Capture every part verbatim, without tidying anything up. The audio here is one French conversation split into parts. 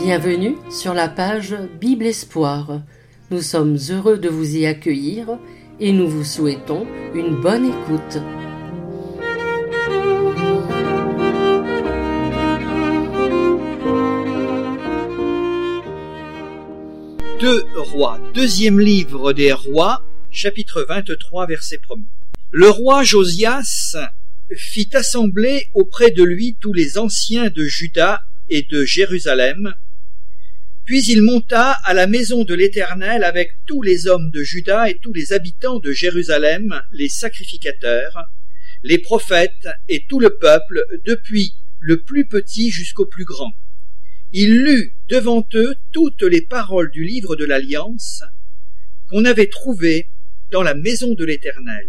Bienvenue sur la page Bible Espoir. Nous sommes heureux de vous y accueillir et nous vous souhaitons une bonne écoute. Deux rois, deuxième livre des rois, chapitre vingt-trois, verset premier. Le roi Josias fit assembler auprès de lui tous les anciens de Juda et de Jérusalem. Puis il monta à la maison de l'Éternel avec tous les hommes de Juda et tous les habitants de Jérusalem, les sacrificateurs, les prophètes et tout le peuple, depuis le plus petit jusqu'au plus grand. Il lut devant eux toutes les paroles du livre de l'Alliance qu'on avait trouvées dans la maison de l'Éternel.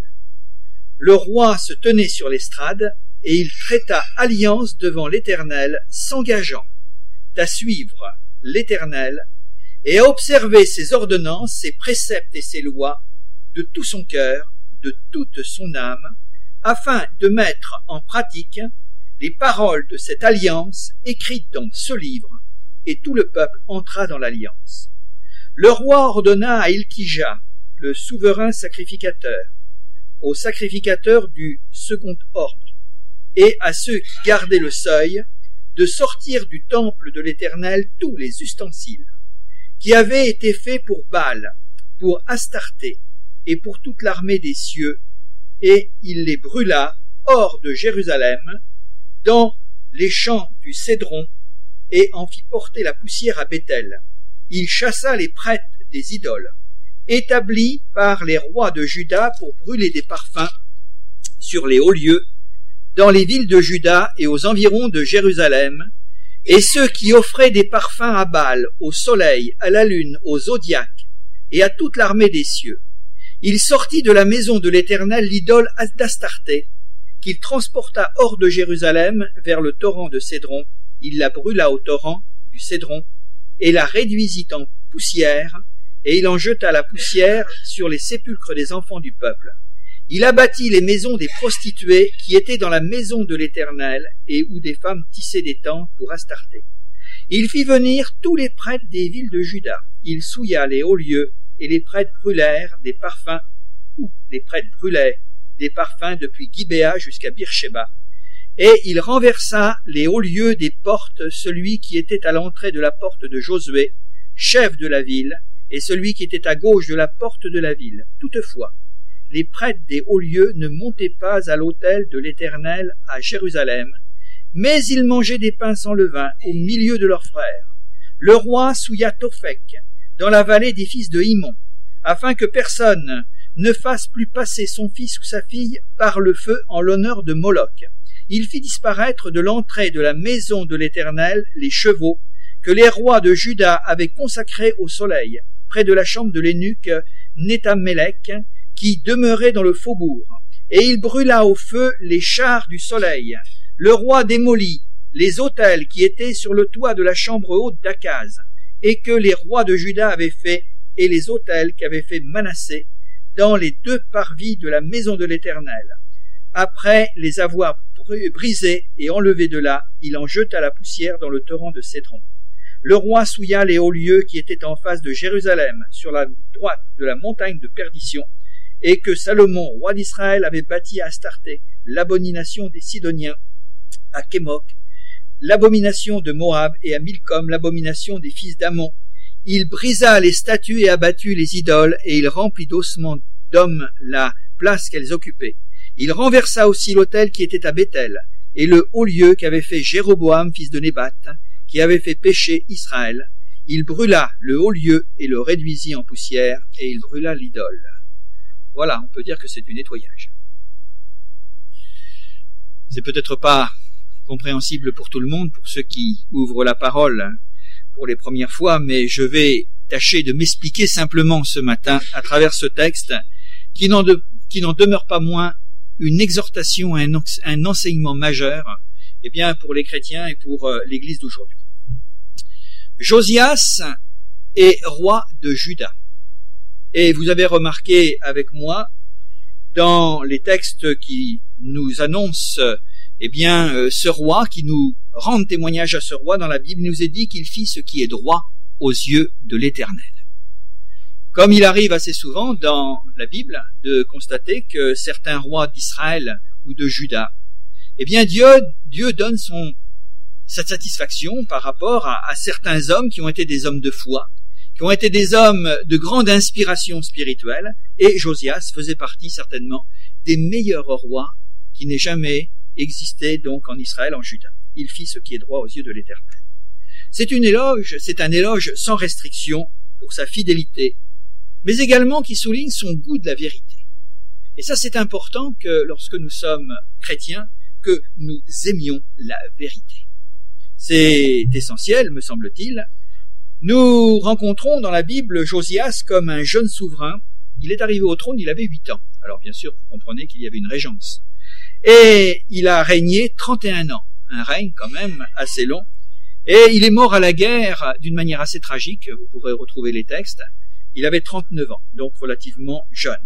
Le roi se tenait sur l'estrade et il traita alliance devant l'Éternel, s'engageant à suivre l'Éternel et à observer ses ordonnances, ses préceptes et ses lois de tout son cœur, de toute son âme, afin de mettre en pratique les paroles de cette alliance écrites dans ce livre, et tout le peuple entra dans l'alliance. Le roi ordonna à Ilkija, le souverain sacrificateur, aux sacrificateurs du second ordre, et à ceux qui gardaient le seuil, de sortir du temple de l'Éternel tous les ustensiles qui avaient été faits pour Baal, pour Astarté et pour toute l'armée des cieux, et il les brûla hors de Jérusalem, dans les champs du Cédron, et en fit porter la poussière à Béthel. Il chassa les prêtres des idoles, établis par les rois de Juda pour brûler des parfums sur les hauts lieux, dans les villes de Juda et aux environs de Jérusalem, et ceux qui offraient des parfums à Baal, au soleil, à la lune, aux zodiaques, et à toute l'armée des cieux. Il sortit de la maison de l'Éternel l'idole d'Astarté, qu'il transporta hors de Jérusalem vers le torrent de Cédron. Il la brûla au torrent du Cédron, et la réduisit en poussière, et il en jeta la poussière sur les sépulcres des enfants du peuple. Il abattit les maisons des prostituées qui étaient dans la maison de l'Éternel et où des femmes tissaient des tentes pour Astarté. Il fit venir tous les prêtres des villes de Juda. Il souilla les hauts lieux et les prêtres brûlèrent des parfums, ou les prêtres brûlaient des parfums depuis Gibéa jusqu'à Beersheba. Et il renversa les hauts lieux des portes, celui qui était à l'entrée de la porte de Josué, chef de la ville, et celui qui était à gauche de la porte de la ville. Toutefois, les prêtres des hauts lieux ne montaient pas à l'autel de l'Éternel à Jérusalem, mais ils mangeaient des pains sans levain au milieu de leurs frères. Le roi souilla Tophek dans la vallée des fils de Himon, afin que personne ne fasse plus passer son fils ou sa fille par le feu en l'honneur de Moloch. Il fit disparaître de l'entrée de la maison de l'Éternel les chevaux que les rois de Juda avaient consacrés au soleil, près de la chambre de l'eunuque Nethamélec, qui demeurait dans le faubourg, et il brûla au feu les chars du soleil. Le roi démolit les autels qui étaient sur le toit de la chambre haute d'Akaz, et que les rois de Juda avaient fait, et les autels qu'avait fait Manassé dans les deux parvis de la maison de l'Éternel. Après les avoir brisés et enlevés de là, il en jeta la poussière dans le torrent de Cédron. Le roi souilla les hauts lieux qui étaient en face de Jérusalem, sur la droite de la montagne de perdition, et que Salomon, roi d'Israël, avait bâti à Astarté, l'abomination des Sidoniens, à Kémoc, l'abomination de Moab, et à Milcom, l'abomination des fils d'Ammon. Il brisa les statues et abattit les idoles, et il remplit d'ossements d'hommes la place qu'elles occupaient. Il renversa aussi l'autel qui était à Béthel, et le haut lieu qu'avait fait Jéroboam, fils de Nébat, qui avait fait pécher Israël. Il brûla le haut lieu et le réduisit en poussière, et il brûla l'idole. Voilà, on peut dire que c'est du nettoyage. C'est peut-être pas compréhensible pour tout le monde, pour ceux qui ouvrent la parole pour les premières fois, mais je vais tâcher de m'expliquer simplement ce matin à travers ce texte qui n'en, de, qui n'en demeure pas moins une exhortation, un, un enseignement majeur, eh bien, pour les chrétiens et pour euh, l'Église d'aujourd'hui. Josias est roi de Juda. Et vous avez remarqué avec moi, dans les textes qui nous annoncent eh bien, euh, ce roi qui nous rend témoignage à ce roi dans la Bible nous est dit qu'il fit ce qui est droit aux yeux de l'Éternel. Comme il arrive assez souvent dans la Bible de constater que certains rois d'Israël ou de Juda, eh bien Dieu, Dieu donne son, sa satisfaction par rapport à, à certains hommes qui ont été des hommes de foi, qui ont été des hommes de grande inspiration spirituelle, et Josias faisait partie certainement des meilleurs rois qui n'aient jamais existé donc en Israël, en Juda. Il fit ce qui est droit aux yeux de l'Éternel. C'est une éloge, c'est un éloge sans restriction pour sa fidélité, mais également qui souligne son goût de la vérité. Et ça, c'est important que lorsque nous sommes chrétiens, que nous aimions la vérité. C'est essentiel, me semble-t-il. Nous rencontrons dans la Bible Josias comme un jeune souverain. Il est arrivé au trône, il avait huit ans. Alors bien sûr, vous comprenez qu'il y avait une régence. Et il a régné trente et un ans. Un règne quand même assez long. Et il est mort à la guerre d'une manière assez tragique. Vous pourrez retrouver les textes. Il avait trente-neuf ans, donc relativement jeune.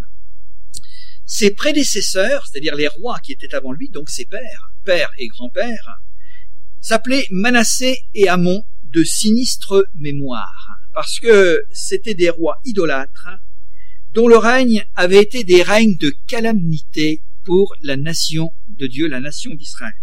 Ses prédécesseurs, c'est-à-dire les rois qui étaient avant lui, donc ses pères, père et grand-père, s'appelaient Manassé et Amon de sinistre mémoire, parce que c'étaient des rois idolâtres dont le règne avait été des règnes de calamité pour la nation de Dieu, la nation d'Israël.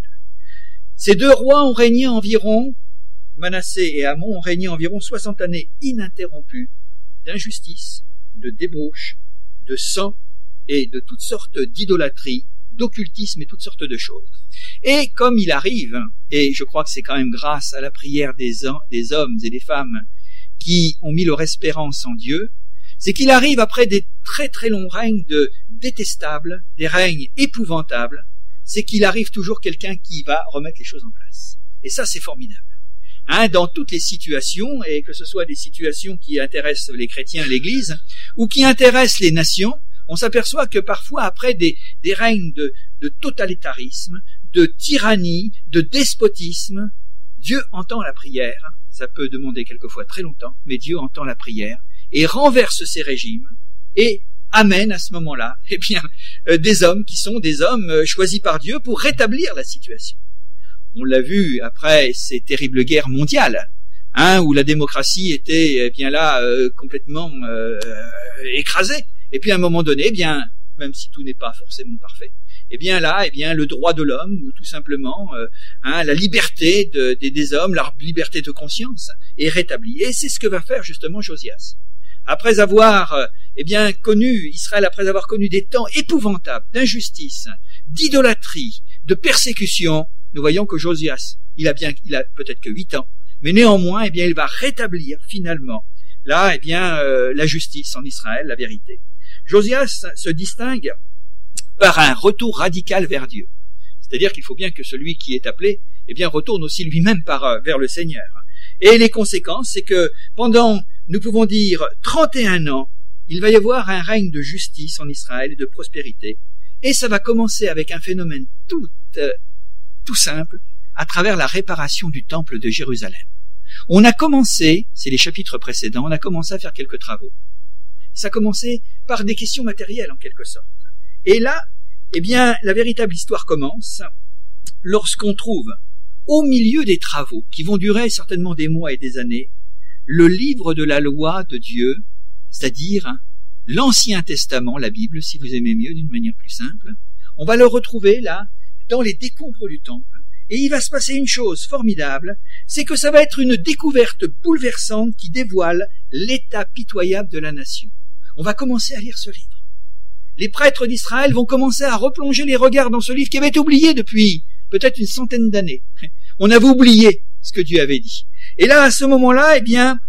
Ces deux rois ont régné environ, Manassé et Amon ont régné environ soixante années ininterrompues d'injustice, de débauche, de sang et de toutes sortes d'idolâtries, d'occultisme et toutes sortes de choses. Et comme il arrive, et je crois que c'est quand même grâce à la prière des, des hommes et des femmes qui ont mis leur espérance en Dieu, c'est qu'il arrive après des très très longs règnes de détestables, des règnes épouvantables, c'est qu'il arrive toujours quelqu'un qui va remettre les choses en place. Et ça, c'est formidable. Hein, dans toutes les situations, et que ce soit des situations qui intéressent les chrétiens et l'Église, ou qui intéressent les nations, on s'aperçoit que parfois, après des, des règnes de, de totalitarisme, de tyrannie, de despotisme, Dieu entend la prière. Ça peut demander quelquefois très longtemps, mais Dieu entend la prière et renverse ces régimes et amène à ce moment-là, eh bien, euh, des hommes qui sont des hommes euh, choisis par Dieu pour rétablir la situation. On l'a vu après ces terribles guerres mondiales, hein, où la démocratie était eh bien là euh, complètement euh, écrasée. Et puis à un moment donné, eh bien, même si tout n'est pas forcément parfait, eh bien là, eh bien le droit de l'homme, ou tout simplement euh, hein, la liberté de, de, des hommes, leur liberté de conscience, est rétablie. Et c'est ce que va faire justement Josias. Après avoir euh, eh bien connu Israël, après avoir connu des temps épouvantables d'injustice, d'idolâtrie, de persécution, nous voyons que Josias, il a bien, il a peut-être que huit ans, mais néanmoins, eh bien, il va rétablir finalement là, eh bien, euh, la justice en Israël, la vérité. Josias se distingue par un retour radical vers Dieu. C'est-à-dire qu'il faut bien que celui qui est appelé, eh bien, retourne aussi lui-même par euh, vers le Seigneur. Et les conséquences, c'est que pendant, nous pouvons dire, trente et un ans, il va y avoir un règne de justice en Israël et de prospérité. Et ça va commencer avec un phénomène tout euh, tout simple, à travers la réparation du temple de Jérusalem. On a commencé, c'est les chapitres précédents, on a commencé à faire quelques travaux. Ça a commencé par des questions matérielles en quelque sorte. Et là, eh bien, la véritable histoire commence lorsqu'on trouve, au milieu des travaux, qui vont durer certainement des mois et des années, le livre de la loi de Dieu, c'est-à-dire hein, l'Ancien Testament, la Bible, si vous aimez mieux d'une manière plus simple. On va le retrouver là, dans les décombres du temple. Et il va se passer une chose formidable, c'est que ça va être une découverte bouleversante qui dévoile l'état pitoyable de la nation. On va commencer à lire ce livre. Les prêtres d'Israël vont commencer à replonger les regards dans ce livre qui avait été oublié depuis peut-être une centaine d'années. On avait oublié ce que Dieu avait dit. Et là, à ce moment-là, eh bien,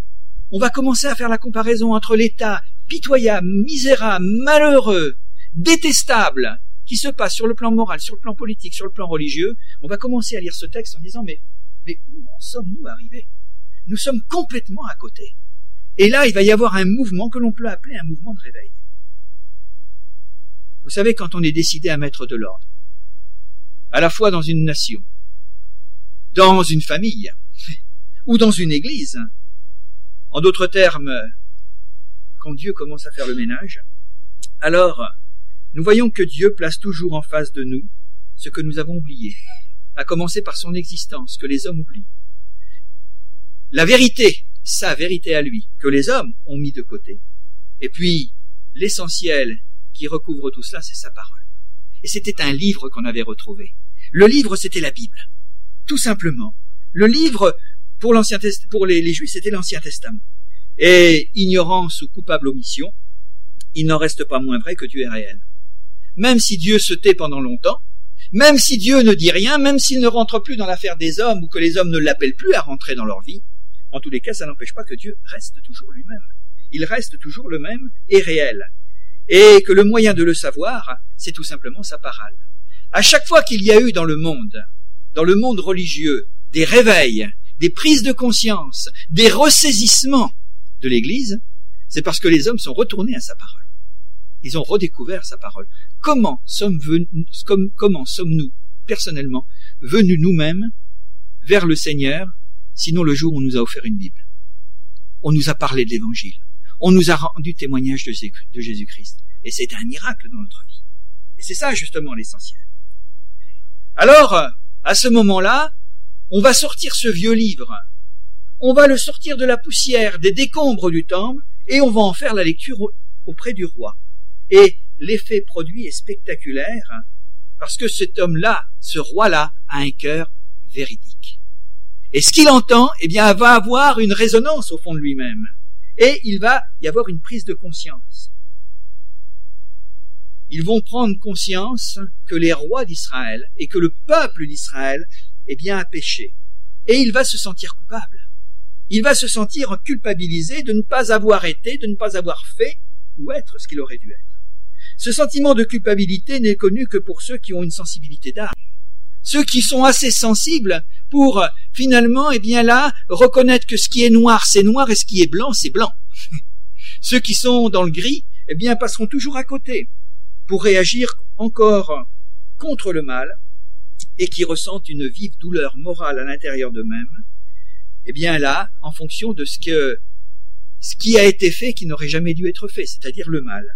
on va commencer à faire la comparaison entre l'état pitoyable, misérable, malheureux, détestable, qui se passe sur le plan moral, sur le plan politique, sur le plan religieux. On va commencer à lire ce texte en disant, mais, mais où en sommes-nous arrivés? Nous sommes complètement à côté. Et là, il va y avoir un mouvement que l'on peut appeler un mouvement de réveil. Vous savez, quand on est décidé à mettre de l'ordre, à la fois dans une nation, dans une famille, ou dans une église, en d'autres termes, quand Dieu commence à faire le ménage, alors, nous voyons que Dieu place toujours en face de nous ce que nous avons oublié, à commencer par son existence, que les hommes oublient. La vérité, sa vérité à lui, que les hommes ont mis de côté. Et puis, l'essentiel qui recouvre tout cela, c'est sa parole. Et c'était un livre qu'on avait retrouvé. Le livre, c'était la Bible. Tout simplement. Le livre, pour l'Ancien Test- pour les, les Juifs, c'était l'Ancien Testament. Et ignorance ou coupable omission, il n'en reste pas moins vrai que Dieu est réel. Même si Dieu se tait pendant longtemps, même si Dieu ne dit rien, même s'il ne rentre plus dans l'affaire des hommes ou que les hommes ne l'appellent plus à rentrer dans leur vie, en tous les cas, ça n'empêche pas que Dieu reste toujours lui-même. Il reste toujours le même et réel. Et que le moyen de le savoir, c'est tout simplement sa parole. À chaque fois qu'il y a eu dans le monde, dans le monde religieux, des réveils, des prises de conscience, des ressaisissements de l'Église, c'est parce que les hommes sont retournés à sa parole. Ils ont redécouvert sa parole. Comment sommes venus, comme, comment sommes-nous, personnellement, venus nous-mêmes vers le Seigneur, sinon le jour où on nous a offert une Bible? On nous a parlé de l'Évangile. On nous a rendu témoignage de Jésus-Christ. Et c'est un miracle dans notre vie. Et c'est ça, justement, l'essentiel. Alors, à ce moment-là, on va sortir ce vieux livre. On va le sortir de la poussière, des décombres du temple, et on va en faire la lecture auprès du roi. Et l'effet produit est spectaculaire, parce que cet homme-là, ce roi-là, a un cœur véridique. Et ce qu'il entend, eh bien, va avoir une résonance au fond de lui-même. Et il va y avoir une prise de conscience. Ils vont prendre conscience que les rois d'Israël et que le peuple d'Israël, eh bien, a péché. Et il va se sentir coupable. Il va se sentir culpabilisé de ne pas avoir été, de ne pas avoir fait ou être ce qu'il aurait dû être. Ce sentiment de culpabilité n'est connu que pour ceux qui ont une sensibilité d'âme. Ceux qui sont assez sensibles pour, finalement, eh bien là, reconnaître que ce qui est noir, c'est noir, et ce qui est blanc, c'est blanc. Ceux qui sont dans le gris, eh bien, passeront toujours à côté pour réagir encore contre le mal et qui ressentent une vive douleur morale à l'intérieur d'eux-mêmes. Eh bien là, en fonction de ce que, ce qui a été fait qui n'aurait jamais dû être fait, c'est-à-dire le mal.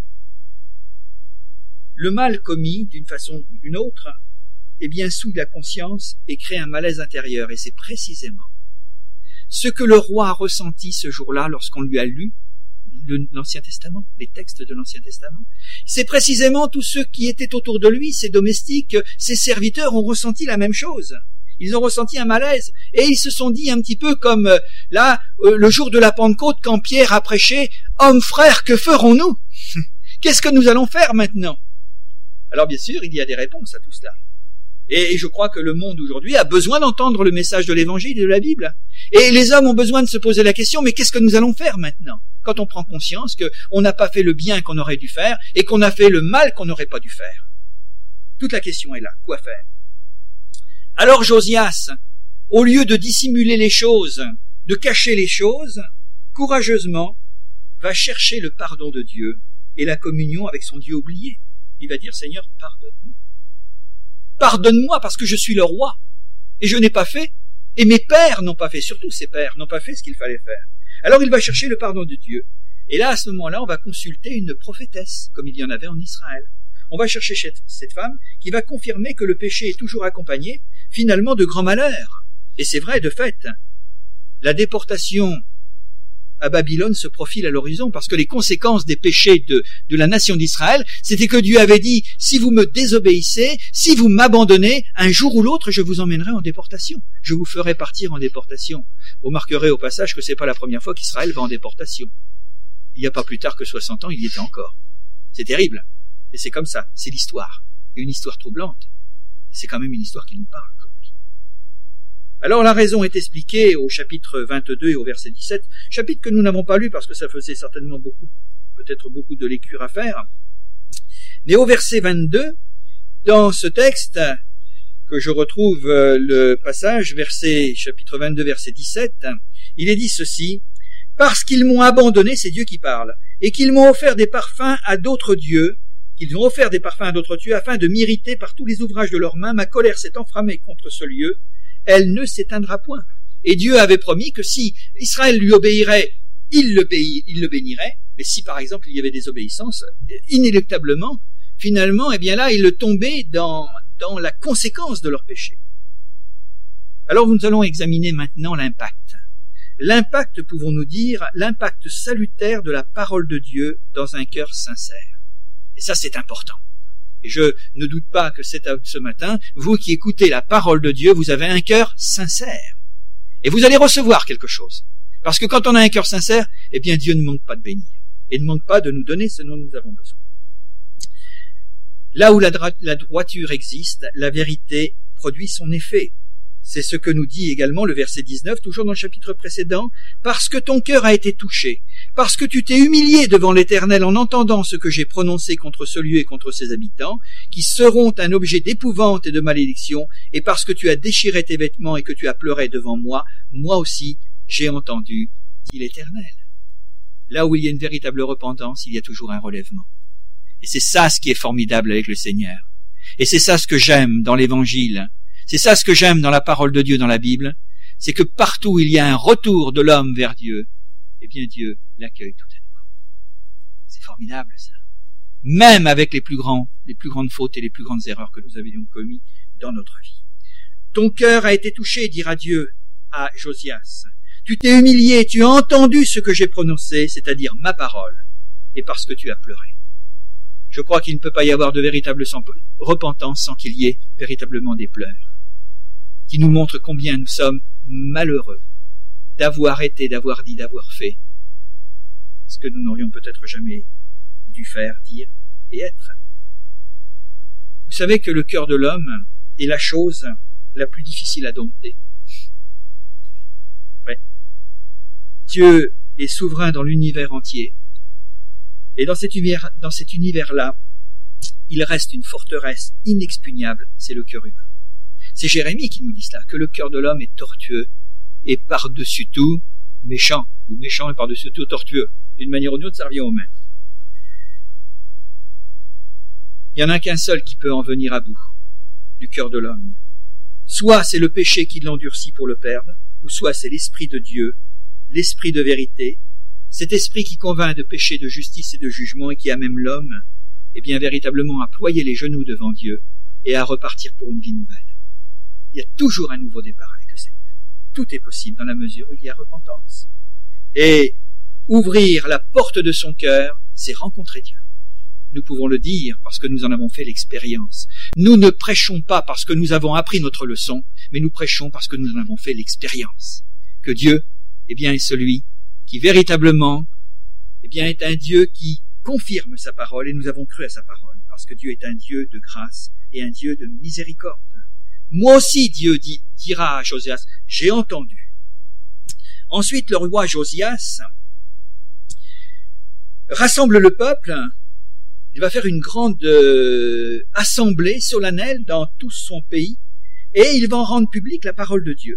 Le mal commis, d'une façon ou d'une autre, eh bien, souille la conscience et crée un malaise intérieur. Et c'est précisément ce que le roi a ressenti ce jour-là lorsqu'on lui a lu l'Ancien Testament, les textes de l'Ancien Testament. C'est précisément tous ceux qui étaient autour de lui, ses domestiques, ses serviteurs, ont ressenti la même chose. Ils ont ressenti un malaise et ils se sont dit un petit peu comme euh, là, euh, le jour de la Pentecôte, quand Pierre a prêché « Hommes frères, que ferons-nous ? Qu'est-ce que nous allons faire maintenant ?» Alors bien sûr, il y a des réponses à tout cela. Et je crois que le monde aujourd'hui a besoin d'entendre le message de l'Évangile et de la Bible. Et les hommes ont besoin de se poser la question, mais qu'est-ce que nous allons faire maintenant, quand on prend conscience qu'on n'a pas fait le bien qu'on aurait dû faire et qu'on a fait le mal qu'on n'aurait pas dû faire? Toute la question est là, quoi faire? Alors Josias, au lieu de dissimuler les choses, de cacher les choses, courageusement, va chercher le pardon de Dieu et la communion avec son Dieu oublié. Il va dire, Seigneur, pardonne-moi. Pardonne-moi parce que je suis le roi et je n'ai pas fait, et mes pères n'ont pas fait, surtout ses pères n'ont pas fait ce qu'il fallait faire. Alors il va chercher le pardon de Dieu. Et là, à ce moment-là, on va consulter une prophétesse, comme il y en avait en Israël. On va chercher cette femme qui va confirmer que le péché est toujours accompagné, finalement, de grands malheurs. Et c'est vrai, de fait, la déportation à Babylone se profile à l'horizon, parce que les conséquences des péchés de, de la nation d'Israël, c'était que Dieu avait dit, si vous me désobéissez, si vous m'abandonnez, un jour ou l'autre, je vous emmènerai en déportation. Je vous ferai partir en déportation. Vous remarquerez au passage que c'est pas la première fois qu'Israël va en déportation. Il n'y a pas plus tard que soixante ans, il y était encore. C'est terrible. Et c'est comme ça. C'est l'histoire. Une histoire troublante. C'est quand même une histoire qui nous parle aujourd'hui. Alors la raison est expliquée au chapitre vingt-deux et au verset dix-sept, chapitre que nous n'avons pas lu parce que ça faisait certainement beaucoup, peut-être beaucoup de lecture à faire. Mais au verset vingt-deux, dans ce texte, que je retrouve le passage, verset, chapitre vingt-deux, verset dix-sept, il est dit ceci: « Parce qu'ils m'ont abandonné, c'est Dieu qui parle, et qu'ils m'ont offert des parfums à d'autres dieux, qu'ils ont offert des parfums à d'autres dieux, afin de m'irriter par tous les ouvrages de leurs mains, ma colère s'est enflammée contre ce lieu, elle ne s'éteindra point. » Et Dieu avait promis que si Israël lui obéirait, il le, béi, il le bénirait, mais si par exemple il y avait des obéissances, inéluctablement, finalement, eh bien là, il le tombait dans, dans la conséquence de leur péché. Alors nous allons examiner maintenant l'impact. L'impact, pouvons-nous dire, l'impact salutaire de la parole de Dieu dans un cœur sincère. Et ça, c'est important. Et je ne doute pas que c'est ce matin, vous qui écoutez la parole de Dieu, vous avez un cœur sincère. Et vous allez recevoir quelque chose. Parce que quand on a un cœur sincère, eh bien Dieu ne manque pas de bénir. Et ne manque pas de nous donner ce dont nous avons besoin. Là où la, dra- la droiture existe, la vérité produit son effet. C'est ce que nous dit également le verset dix-neuf, toujours dans le chapitre précédent. Parce que ton cœur a été touché, parce que tu t'es humilié devant l'Éternel en entendant ce que j'ai prononcé contre ce lieu et contre ses habitants, qui seront un objet d'épouvante et de malédiction, et parce que tu as déchiré tes vêtements et que tu as pleuré devant moi, moi aussi j'ai entendu, dit l'Éternel. Là où il y a une véritable repentance, il y a toujours un relèvement. Et c'est ça ce qui est formidable avec le Seigneur. Et c'est ça ce que j'aime dans l'Évangile. C'est ça ce que j'aime dans la parole de Dieu dans la Bible. C'est que partout où il y a un retour de l'homme vers Dieu, eh bien Dieu l'accueille tout à nouveau. C'est formidable ça. Même avec les plus grands, les plus grandes fautes et les plus grandes erreurs que nous avions commis dans notre vie. Ton cœur a été touché, dira Dieu à Josias. Tu t'es humilié, tu as entendu ce que j'ai prononcé, c'est-à-dire ma parole, et parce que tu as pleuré. Je crois qu'il ne peut pas y avoir de véritable repentance sans qu'il y ait véritablement des pleurs, qui nous montrent combien nous sommes malheureux d'avoir été, d'avoir dit, d'avoir fait ce que nous n'aurions peut-être jamais dû faire, dire et être. Vous savez que le cœur de l'homme est la chose la plus difficile à dompter. Ouais. Dieu est souverain dans l'univers entier. Et dans cet univers, dans cet univers-là, il reste une forteresse inexpugnable, c'est le cœur humain. C'est Jérémie qui nous dit cela, que le cœur de l'homme est tortueux et par-dessus tout méchant, ou méchant et par-dessus tout tortueux. D'une manière ou d'une autre, ça revient au même. Il n'y en a qu'un seul qui peut en venir à bout du cœur de l'homme. Soit c'est le péché qui l'endurcit pour le perdre, ou soit c'est l'Esprit de Dieu, l'Esprit de vérité, cet esprit qui convainc de péché, de justice et de jugement et qui amène l'homme, eh bien, véritablement à ployer les genoux devant Dieu et à repartir pour une vie nouvelle. Il y a toujours un nouveau départ avec le Seigneur. Tout est possible dans la mesure où il y a repentance. Et ouvrir la porte de son cœur, c'est rencontrer Dieu. Nous pouvons le dire parce que nous en avons fait l'expérience. Nous ne prêchons pas parce que nous avons appris notre leçon, mais nous prêchons parce que nous en avons fait l'expérience. Que Dieu, eh bien, est celui qui véritablement, eh bien, est un Dieu qui confirme sa parole, et nous avons cru à sa parole, parce que Dieu est un Dieu de grâce et un Dieu de miséricorde. Moi aussi, Dieu dit, dira à Josias, j'ai entendu. Ensuite, le roi Josias rassemble le peuple, il va faire une grande euh, assemblée solennelle dans tout son pays, et il va en rendre publique la parole de Dieu.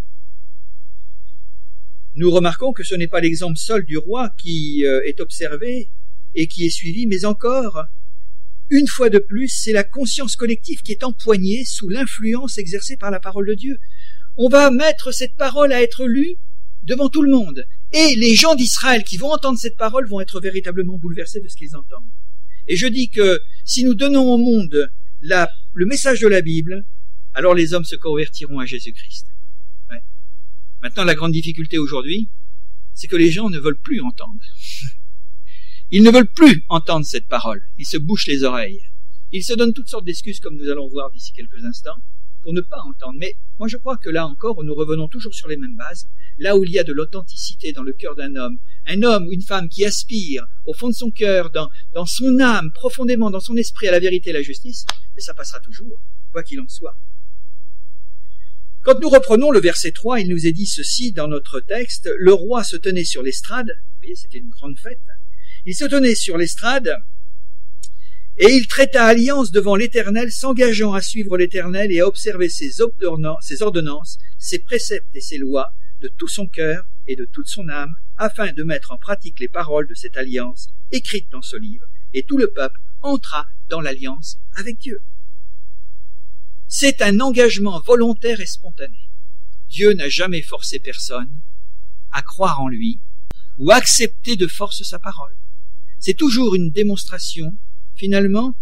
Nous remarquons que ce n'est pas l'exemple seul du roi qui euh, est observé et qui est suivi, mais encore, une fois de plus, c'est la conscience collective qui est empoignée sous l'influence exercée par la parole de Dieu. On va mettre cette parole à être lue devant tout le monde, et les gens d'Israël qui vont entendre cette parole vont être véritablement bouleversés de ce qu'ils entendent. Et je dis que si nous donnons au monde la, le message de la Bible, alors les hommes se convertiront à Jésus-Christ. Ouais. Maintenant, la grande difficulté aujourd'hui, c'est que les gens ne veulent plus entendre. Ils ne veulent plus entendre cette parole. Ils se bouchent les oreilles. Ils se donnent toutes sortes d'excuses, comme nous allons voir d'ici quelques instants, pour ne pas entendre. Mais moi, je crois que là encore, nous revenons toujours sur les mêmes bases. Là où il y a de l'authenticité dans le cœur d'un homme, un homme ou une femme qui aspire au fond de son cœur, dans, dans son âme, profondément dans son esprit à la vérité et à la justice, mais ça passera toujours, quoi qu'il en soit. Quand nous reprenons le verset trois, il nous est dit ceci dans notre texte, le roi se tenait sur l'estrade, vous voyez, c'était une grande fête, il se tenait sur l'estrade, et il traita alliance devant l'Éternel, s'engageant à suivre l'Éternel et à observer ses ordonnances, ses préceptes et ses lois, de tout son cœur et de toute son âme, afin de mettre en pratique les paroles de cette alliance écrites dans ce livre, et tout le peuple entra dans l'alliance avec Dieu. C'est un engagement volontaire et spontané. Dieu n'a jamais forcé personne à croire en lui ou accepter de force sa parole. C'est toujours une démonstration, finalement,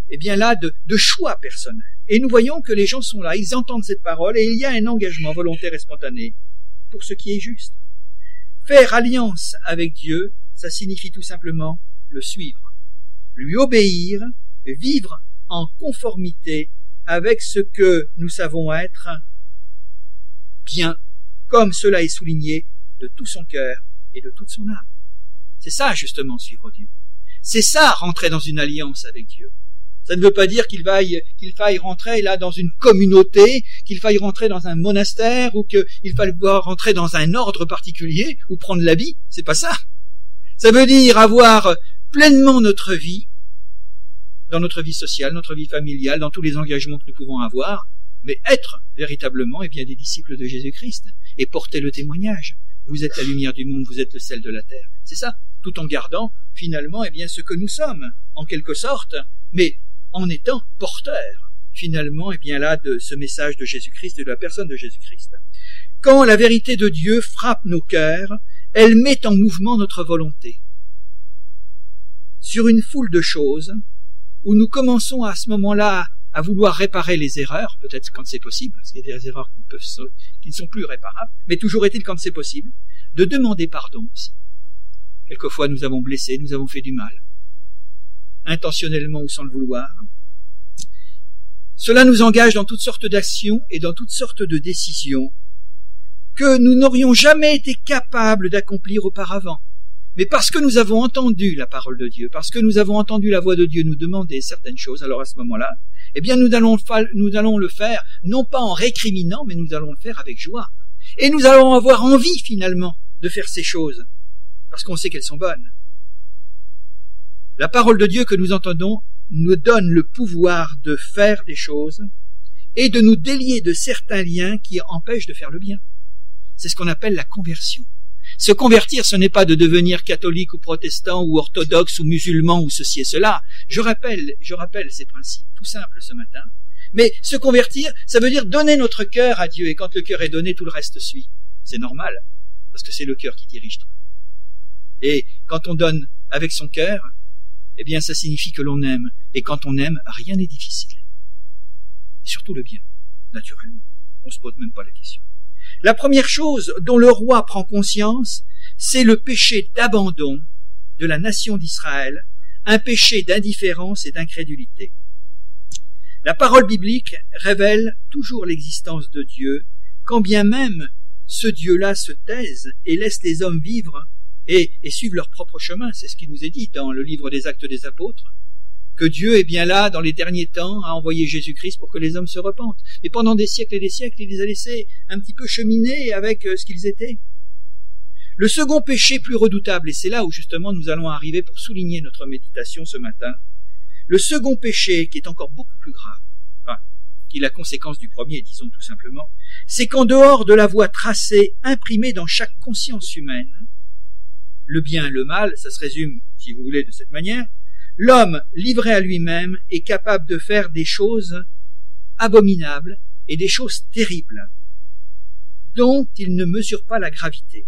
eh bien là, de, de choix personnel. Et nous voyons que les gens sont là, ils entendent cette parole, et il y a un engagement volontaire et spontané pour ce qui est juste. Faire alliance avec Dieu, ça signifie tout simplement le suivre, lui obéir, vivre en conformité avec ce que nous savons être bien, comme cela est souligné, de tout son cœur et de toute son âme. C'est ça, justement, suivre Dieu. C'est ça, rentrer dans une alliance avec Dieu. Ça ne veut pas dire qu'il faille, qu'il faille rentrer là dans une communauté, qu'il faille rentrer dans un monastère, ou qu'il faille rentrer dans un ordre particulier, ou prendre l'habit. C'est pas ça. Ça veut dire avoir pleinement notre vie, dans notre vie sociale, notre vie familiale, dans tous les engagements que nous pouvons avoir, mais être véritablement, eh bien, des disciples de Jésus-Christ, et porter le témoignage. Vous êtes la lumière du monde, vous êtes le sel de la terre. C'est ça, tout en gardant, finalement, eh bien, ce que nous sommes, en quelque sorte, mais en étant porteurs, finalement, eh bien là, de ce message de Jésus-Christ et de la personne de Jésus-Christ. Quand la vérité de Dieu frappe nos cœurs, elle met en mouvement notre volonté. Sur une foule de choses, où nous commençons à ce moment-là à vouloir réparer les erreurs, peut-être quand c'est possible, parce qu'il y a des erreurs qui, peuvent, qui ne sont plus réparables, mais toujours est-il quand c'est possible, de demander pardon aussi. Quelquefois nous avons blessé, nous avons fait du mal, intentionnellement ou sans le vouloir. Cela nous engage dans toutes sortes d'actions et dans toutes sortes de décisions que nous n'aurions jamais été capables d'accomplir auparavant. Mais parce que nous avons entendu la parole de Dieu, parce que nous avons entendu la voix de Dieu nous demander certaines choses, alors à ce moment-là, eh bien nous allons, nous allons le faire, non pas en récriminant, mais nous allons le faire avec joie. Et nous allons avoir envie, finalement, de faire ces choses, parce qu'on sait qu'elles sont bonnes. La parole de Dieu que nous entendons nous donne le pouvoir de faire des choses et de nous délier de certains liens qui empêchent de faire le bien. C'est ce qu'on appelle la conversion. Se convertir, ce n'est pas de devenir catholique ou protestant ou orthodoxe ou musulman ou ceci et cela. Je rappelle, je rappelle ces principes, tout simples ce matin. Mais se convertir, ça veut dire donner notre cœur à Dieu. Et quand le cœur est donné, tout le reste suit. C'est normal, parce que c'est le cœur qui dirige tout. Et quand on donne avec son cœur, eh bien ça signifie que l'on aime. Et quand on aime, rien n'est difficile. Et surtout le bien, naturellement. On ne se pose même pas la question. La première chose dont le roi prend conscience, c'est le péché d'abandon de la nation d'Israël, un péché d'indifférence et d'incrédulité. La parole biblique révèle toujours l'existence de Dieu, quand bien même ce Dieu-là se taise et laisse les hommes vivre et, et suivre leur propre chemin. C'est ce qui nous est dit dans le livre des Actes des Apôtres, que Dieu est bien là, dans les derniers temps, à envoyer Jésus-Christ pour que les hommes se repentent. Mais pendant des siècles et des siècles, il les a laissés un petit peu cheminer avec ce qu'ils étaient. Le second péché plus redoutable, et c'est là où justement nous allons arriver pour souligner notre méditation ce matin, le second péché, qui est encore beaucoup plus grave, enfin, qui est la conséquence du premier, disons tout simplement, c'est qu'en dehors de la voie tracée, imprimée dans chaque conscience humaine, le bien et le mal, ça se résume, si vous voulez, de cette manière, l'homme, livré à lui-même, est capable de faire des choses abominables et des choses terribles, dont il ne mesure pas la gravité.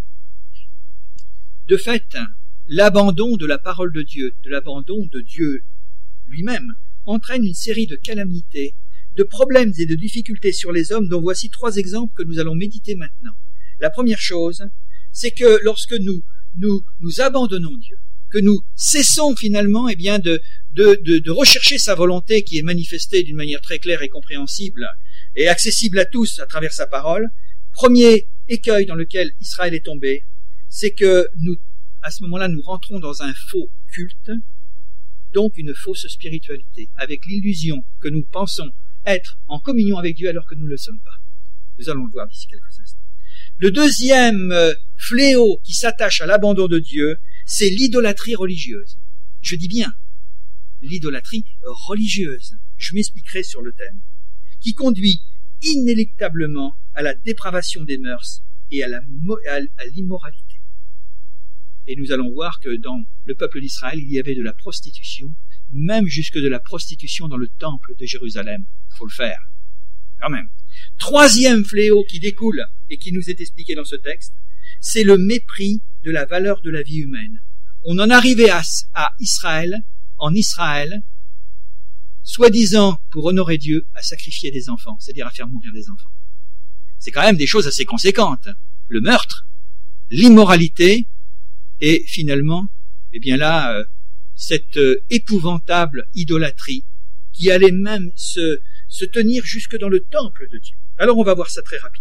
De fait, l'abandon de la parole de Dieu, de l'abandon de Dieu lui-même, entraîne une série de calamités, de problèmes et de difficultés sur les hommes, dont voici trois exemples que nous allons méditer maintenant. La première chose, c'est que lorsque nous, nous, nous abandonnons Dieu, que nous cessons finalement eh bien, de, de, de, de rechercher sa volonté qui est manifestée d'une manière très claire et compréhensible et accessible à tous à travers sa parole, premier écueil dans lequel Israël est tombé, c'est que nous, à ce moment-là, nous rentrons dans un faux culte, donc une fausse spiritualité, avec l'illusion que nous pensons être en communion avec Dieu alors que nous ne le sommes pas. Nous allons le voir d'ici quelques instants. Le deuxième fléau qui s'attache à l'abandon de Dieu, c'est l'idolâtrie religieuse. Je dis bien, l'idolâtrie religieuse. Je m'expliquerai sur le thème. Qui conduit inéluctablement à la dépravation des mœurs et à, la, à l'immoralité. Et nous allons voir que dans le peuple d'Israël, il y avait de la prostitution, même jusque de la prostitution dans le temple de Jérusalem. Il faut le faire, quand même. Troisième fléau qui découle et qui nous est expliqué dans ce texte, c'est le mépris de la valeur de la vie humaine. On en arrivait à, à Israël, en Israël, soi-disant pour honorer Dieu, à sacrifier des enfants, c'est-à-dire à faire mourir des enfants. C'est quand même des choses assez conséquentes. Le meurtre, l'immoralité, et finalement, eh bien là, euh, cette euh, épouvantable idolâtrie qui allait même se, se tenir jusque dans le temple de Dieu. Alors on va voir ça très rapidement.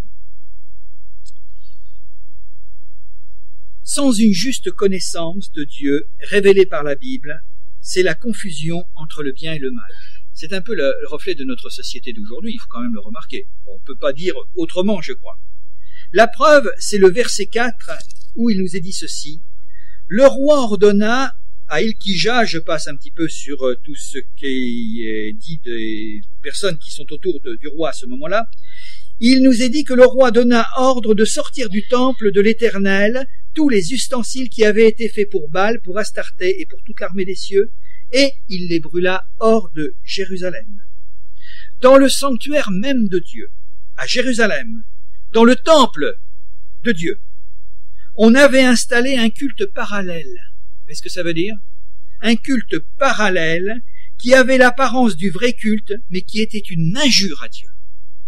Sans une juste connaissance de Dieu révélée par la Bible, c'est la confusion entre le bien et le mal. C'est un peu le, le reflet de notre société d'aujourd'hui, il faut quand même le remarquer. On ne peut pas dire autrement, je crois. La preuve, c'est le verset quatre, où il nous est dit ceci. Le roi ordonna à Hilkija, je passe un petit peu sur tout ce qui est dit des personnes qui sont autour de, du roi à ce moment-là. Il nous est dit que le roi donna ordre de sortir du temple de l'Éternel tous les ustensiles qui avaient été faits pour Baal, pour Astarté et pour toute l'armée des cieux, et il les brûla hors de Jérusalem. Dans le sanctuaire même de Dieu, à Jérusalem, dans le temple de Dieu, on avait installé un culte parallèle. Qu'est-ce que ça veut dire? Un culte parallèle qui avait l'apparence du vrai culte, mais qui était une injure à Dieu.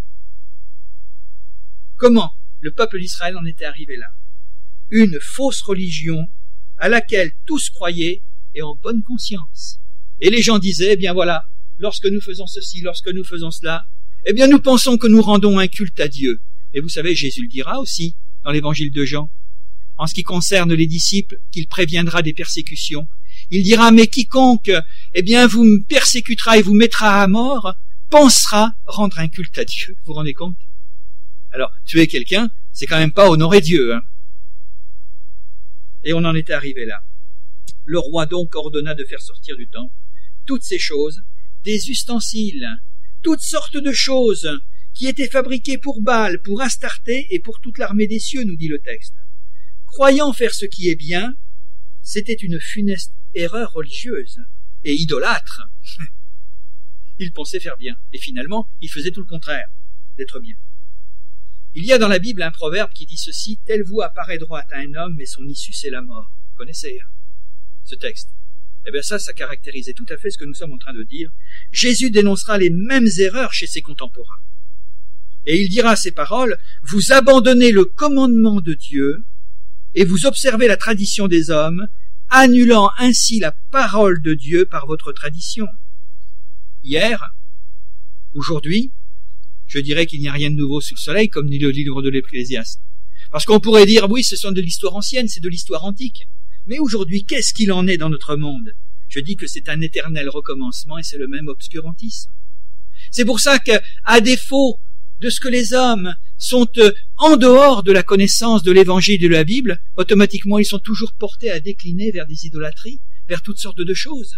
Comment le peuple d'Israël en était arrivé là? Une fausse religion à laquelle tous croyaient et en bonne conscience. Et les gens disaient, eh bien voilà, lorsque nous faisons ceci, lorsque nous faisons cela, eh bien nous pensons que nous rendons un culte à Dieu. Et vous savez, Jésus le dira aussi dans l'évangile de Jean. En ce qui concerne les disciples, qu'il préviendra des persécutions. Il dira, mais quiconque, eh bien, vous me persécutera et vous mettra à mort, pensera rendre un culte à Dieu. Vous vous rendez compte? Alors, tuer quelqu'un, c'est quand même pas honorer Dieu, hein. Et on en était arrivé là. Le roi donc ordonna de faire sortir du temple toutes ces choses, des ustensiles, toutes sortes de choses qui étaient fabriquées pour Baal, pour Astarté et pour toute l'armée des cieux, nous dit le texte. Croyant faire ce qui est bien, c'était une funeste erreur religieuse et idolâtre. Il pensait faire bien, et finalement, il faisait tout le contraire, d'être bien. Il y a dans la Bible un proverbe qui dit ceci, « Telle voie apparaît droite à un homme, mais son issue c'est la mort. » Vous connaissez hein, ce texte? Eh bien ça, ça caractérisait tout à fait ce que nous sommes en train de dire. Jésus dénoncera les mêmes erreurs chez ses contemporains. Et il dira ces paroles, « Vous abandonnez le commandement de Dieu, et vous observez la tradition des hommes, annulant ainsi la parole de Dieu par votre tradition. » Hier, aujourd'hui, je dirais qu'il n'y a rien de nouveau sous le soleil, comme dit le livre de l'Ecclésiaste. Parce qu'on pourrait dire, oui, ce sont de l'histoire ancienne, c'est de l'histoire antique. Mais aujourd'hui, qu'est-ce qu'il en est dans notre monde? Je dis que c'est un éternel recommencement et c'est le même obscurantisme. C'est pour ça qu'à défaut de ce que les hommes sont en dehors de la connaissance de l'évangile et de la Bible, automatiquement ils sont toujours portés à décliner vers des idolâtries, vers toutes sortes de choses.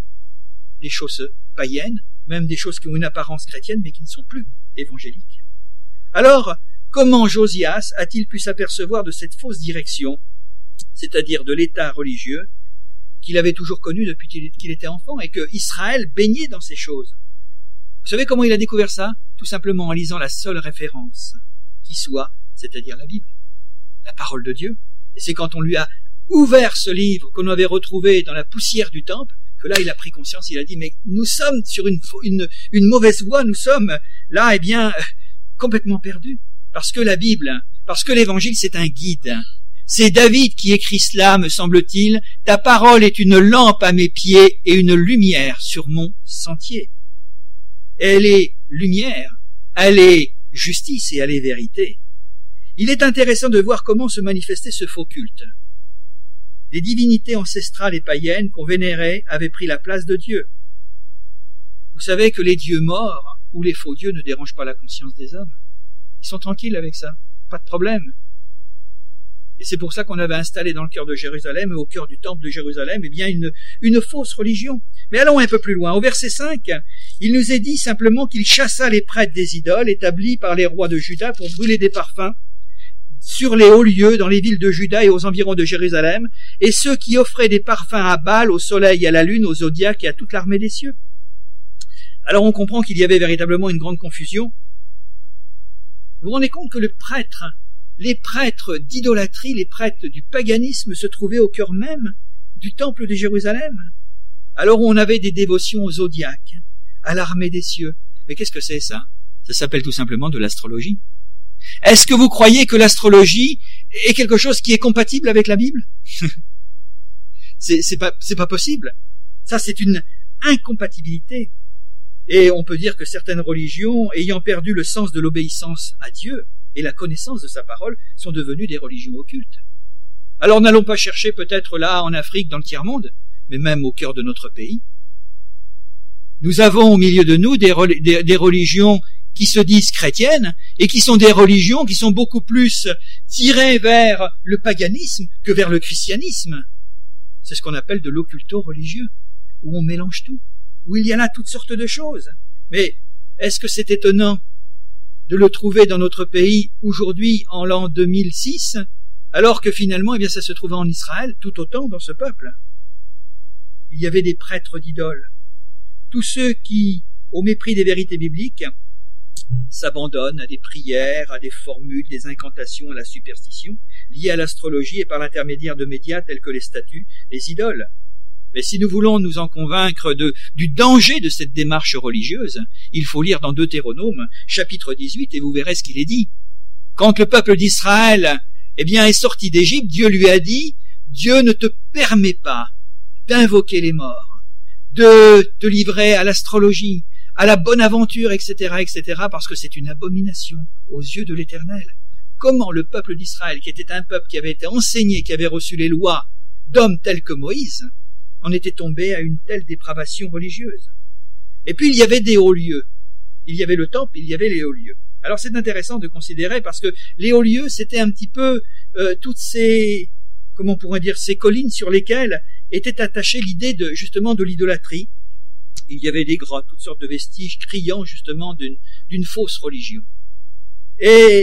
Des choses païennes, même des choses qui ont une apparence chrétienne mais qui ne sont plus évangéliques. Alors, comment Josias a-t-il pu s'apercevoir de cette fausse direction, c'est-à-dire de l'état religieux, qu'il avait toujours connu depuis qu'il était enfant et que Israël baignait dans ces choses? Vous savez comment il a découvert ça? Tout simplement en lisant la seule référence qui soit, c'est-à-dire la Bible, la parole de Dieu. Et c'est quand on lui a ouvert ce livre qu'on avait retrouvé dans la poussière du temple, que là il a pris conscience, il a dit, mais nous sommes sur une, une, une mauvaise voie, nous sommes là, eh bien, complètement perdus. Parce que la Bible, parce que l'évangile c'est un guide. C'est David qui écrit cela, me semble-t-il, ta parole est une lampe à mes pieds et une lumière sur mon sentier. Elle est lumière, elle est justice et elle est vérité. Il est intéressant de voir comment se manifestait ce faux culte. Les divinités ancestrales et païennes qu'on vénérait avaient pris la place de Dieu. Vous savez que les dieux morts ou les faux dieux ne dérangent pas la conscience des hommes. Ils sont tranquilles avec ça, pas de problème. Et c'est pour ça qu'on avait installé dans le cœur de Jérusalem et au cœur du temple de Jérusalem, eh bien, une, une fausse religion. Mais allons un peu plus loin. Au verset cinq, il nous est dit simplement qu'il chassa les prêtres des idoles établis par les rois de Juda pour brûler des parfums sur les hauts lieux dans les villes de Juda et aux environs de Jérusalem, et ceux qui offraient des parfums à Baal, au soleil, à la lune, au zodiaque et à toute l'armée des cieux. Alors on comprend qu'il y avait véritablement une grande confusion. Vous vous rendez compte que le prêtre, les prêtres d'idolâtrie, les prêtres du paganisme se trouvaient au cœur même du temple de Jérusalem. Alors on avait des dévotions au zodiaque, à l'armée des cieux. Mais qu'est-ce que c'est ça? Ça s'appelle tout simplement de l'astrologie. Est-ce que vous croyez que l'astrologie est quelque chose qui est compatible avec la Bible? c'est, c'est pas, c'est pas possible. Ça, c'est une incompatibilité. Et on peut dire que certaines religions, ayant perdu le sens de l'obéissance à Dieu et la connaissance de sa parole, sont devenues des religions occultes. Alors n'allons pas chercher peut-être là en Afrique, dans le tiers-monde, mais même au cœur de notre pays. Nous avons au milieu de nous des, des, des religions qui se disent chrétiennes et qui sont des religions qui sont beaucoup plus tirées vers le paganisme que vers le christianisme. C'est ce qu'on appelle de l'occulto religieux, où on mélange tout, où il y a là toutes sortes de choses. Mais est-ce que c'est étonnant de le trouver dans notre pays aujourd'hui en l'an deux mille six, alors que finalement, eh bien, ça se trouvait en Israël tout autant dans ce peuple? Il y avait des prêtres d'idoles. Tous ceux qui, au mépris des vérités bibliques, s'abandonnent à des prières, à des formules, des incantations, à la superstition, liées à l'astrologie et par l'intermédiaire de médias tels que les statues, les idoles. Mais si nous voulons nous en convaincre de, du danger de cette démarche religieuse, il faut lire dans Deutéronome, chapitre dix-huit, et vous verrez ce qu'il est dit. Quand le peuple d'Israël, eh bien, est sorti d'Égypte, Dieu lui a dit, Dieu ne te permet pas d'invoquer les morts, de te livrer à l'astrologie, à la bonne aventure, et cetera, et cetera, parce que c'est une abomination aux yeux de l'Éternel. Comment le peuple d'Israël, qui était un peuple qui avait été enseigné, qui avait reçu les lois d'hommes tels que Moïse, en était tombé à une telle dépravation religieuse? Et puis il y avait des hauts lieux. Il y avait le temple, il y avait les hauts lieux. Alors c'est intéressant de considérer parce que les hauts lieux, c'était un petit peu euh, toutes ces, comment on pourrait dire, ces collines sur lesquelles était attachée l'idée de justement de l'idolâtrie. Il y avait des grottes, toutes sortes de vestiges criant justement d'une, d'une fausse religion. Et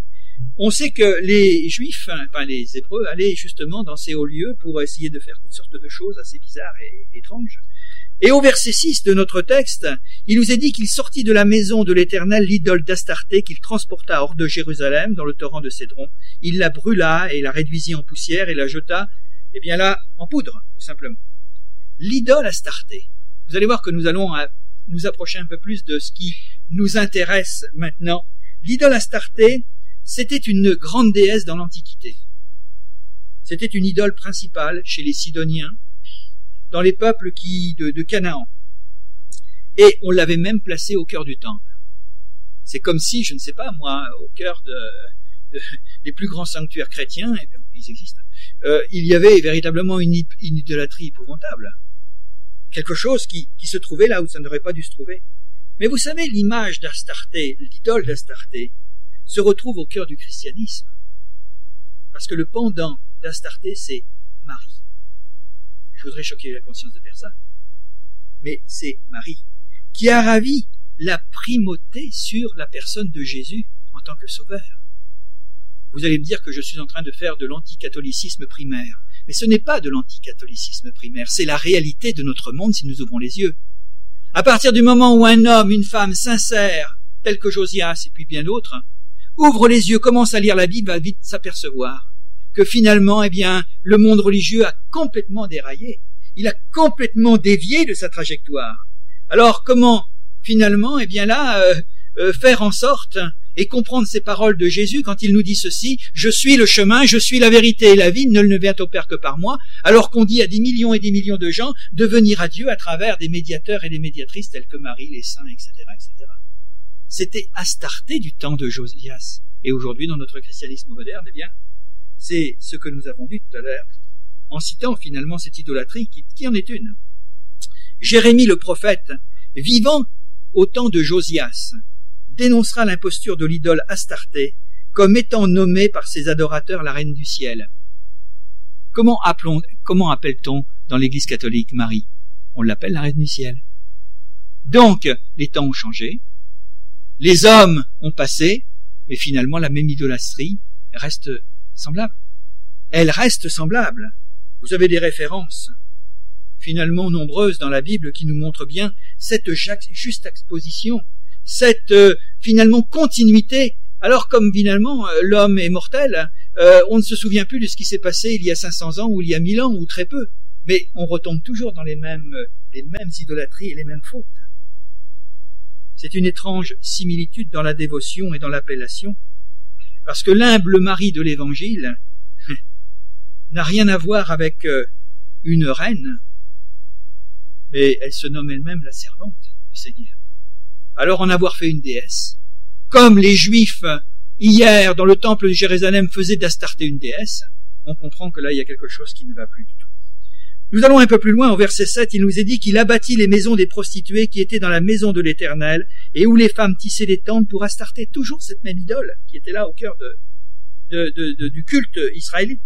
on sait que les Juifs, enfin les Hébreux, allaient justement dans ces hauts lieux pour essayer de faire toutes sortes de choses assez bizarres et étranges. Et au verset six de notre texte, il nous est dit qu'il sortit de la maison de l'Éternel l'idole d'Astarté qu'il transporta hors de Jérusalem dans le torrent de Cédron. Il la brûla et la réduisit en poussière et la jeta, eh bien là, en poudre, tout simplement. L'idole Astarté. Vous allez voir que nous allons nous approcher un peu plus de ce qui nous intéresse maintenant. L'idole Astarté, c'était une grande déesse dans l'Antiquité. C'était une idole principale chez les Sidoniens, dans les peuples qui, de, de Canaan. Et on l'avait même placée au cœur du temple. C'est comme si, je ne sais pas moi, au cœur de, de, des plus grands sanctuaires chrétiens, et bien, ils existent, euh, il y avait véritablement une, une idolâtrie épouvantable. Quelque chose qui, qui se trouvait là où ça n'aurait pas dû se trouver. Mais vous savez, l'image d'Astarté, l'idole d'Astarté, se retrouve au cœur du christianisme. Parce que le pendant d'Astarté, c'est Marie. Je voudrais choquer la conscience de personne. Mais c'est Marie qui a ravi la primauté sur la personne de Jésus en tant que sauveur. Vous allez me dire que je suis en train de faire de l'anticatholicisme primaire. Mais ce n'est pas de l'anticatholicisme primaire, c'est la réalité de notre monde si nous ouvrons les yeux. À partir du moment où un homme, une femme sincère, tel que Josias et puis bien d'autres, ouvre les yeux, commence à lire la Bible, va vite s'apercevoir que finalement, eh bien, le monde religieux a complètement déraillé. Il a complètement dévié de sa trajectoire. Alors, comment, finalement, eh bien là, euh, euh, faire en sorte et comprendre ces paroles de Jésus quand il nous dit ceci, « Je suis le chemin, je suis la vérité et la vie, nul ne vient au Père que par moi », alors qu'on dit à des millions et des millions de gens de venir à Dieu à travers des médiateurs et des médiatrices tels que Marie, les saints, et cetera, et cetera. C'était Astarté du temps de Josias. Et aujourd'hui, dans notre christianisme moderne, eh bien, c'est ce que nous avons dit tout à l'heure, en citant finalement cette idolâtrie qui, qui en est une. Jérémie le prophète, vivant au temps de Josias, dénoncera l'imposture de l'idole Astarté comme étant nommée par ses adorateurs la reine du ciel. Comment appelons, comment appelle-t-on dans l'Église catholique Marie? On l'appelle la reine du ciel. Donc, les temps ont changé, les hommes ont passé, mais finalement la même idolâtrie reste semblable. Elle reste semblable. Vous avez des références finalement nombreuses dans la Bible qui nous montrent bien cette juxtaposition, cette euh, finalement continuité. Alors comme finalement euh, l'homme est mortel, euh, on ne se souvient plus de ce qui s'est passé il y a cinq cents ans ou il y a mille ans ou très peu, mais on retombe toujours dans les mêmes, euh, les mêmes idolâtries et les mêmes fautes. C'est une étrange similitude dans la dévotion et dans l'appellation, parce que l'humble Marie de l'Évangile n'a rien à voir avec une reine, mais elle se nomme elle-même la servante du Seigneur. Alors en avoir fait une déesse, comme les Juifs hier dans le temple de Jérusalem faisaient d'Astarté une déesse, on comprend que là il y a quelque chose qui ne va plus du tout. Nous allons un peu plus loin, au verset sept, il nous est dit qu'il abattit les maisons des prostituées qui étaient dans la maison de l'Éternel et où les femmes tissaient des tentes pour Astarté, toujours cette même idole qui était là au cœur de, de, de, de, du culte israélite.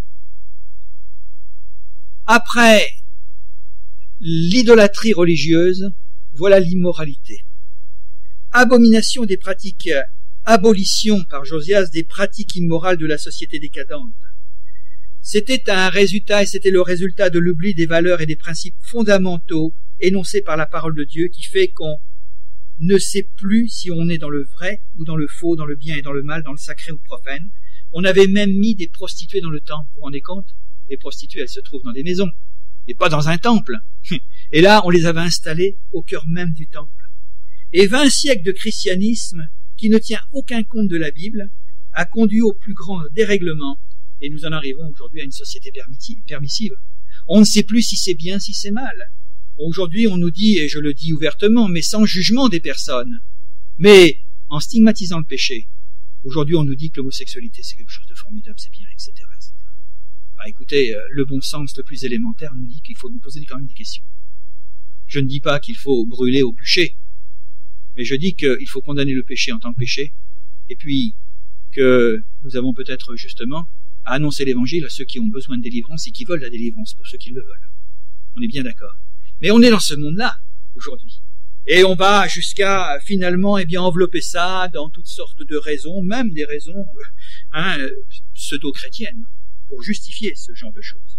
Après l'idolâtrie religieuse, voilà l'immoralité. Abomination des pratiques, abolition par Josias des pratiques immorales de la société décadente. C'était un résultat, et c'était le résultat de l'oubli des valeurs et des principes fondamentaux énoncés par la parole de Dieu qui fait qu'on ne sait plus si on est dans le vrai ou dans le faux, dans le bien et dans le mal, dans le sacré ou le profane. On avait même mis des prostituées dans le temple, vous vous rendez compte? Les prostituées, elles se trouvent dans des maisons, et pas dans un temple. Et là, on les avait installées au cœur même du temple. Et vingt siècles de christianisme, qui ne tient aucun compte de la Bible, a conduit au plus grand dérèglement. Et nous en arrivons aujourd'hui à une société permissive. On ne sait plus si c'est bien, si c'est mal. Aujourd'hui, on nous dit, et je le dis ouvertement, mais sans jugement des personnes, mais en stigmatisant le péché. Aujourd'hui, on nous dit que l'homosexualité, c'est quelque chose de formidable, c'est bien, et cetera et cetera. Bah, écoutez, le bon sens le plus élémentaire nous dit qu'il faut nous poser quand même des questions. Je ne dis pas qu'il faut brûler au bûcher, mais je dis qu'il faut condamner le péché en tant que péché, et puis que nous avons peut-être justement à annoncer l'évangile à ceux qui ont besoin de délivrance et qui veulent la délivrance pour ceux qui le veulent. On est bien d'accord. Mais on est dans ce monde-là, aujourd'hui. Et on va jusqu'à, finalement, eh bien, envelopper ça dans toutes sortes de raisons, même des raisons, hein, pseudo-chrétiennes, pour justifier ce genre de choses.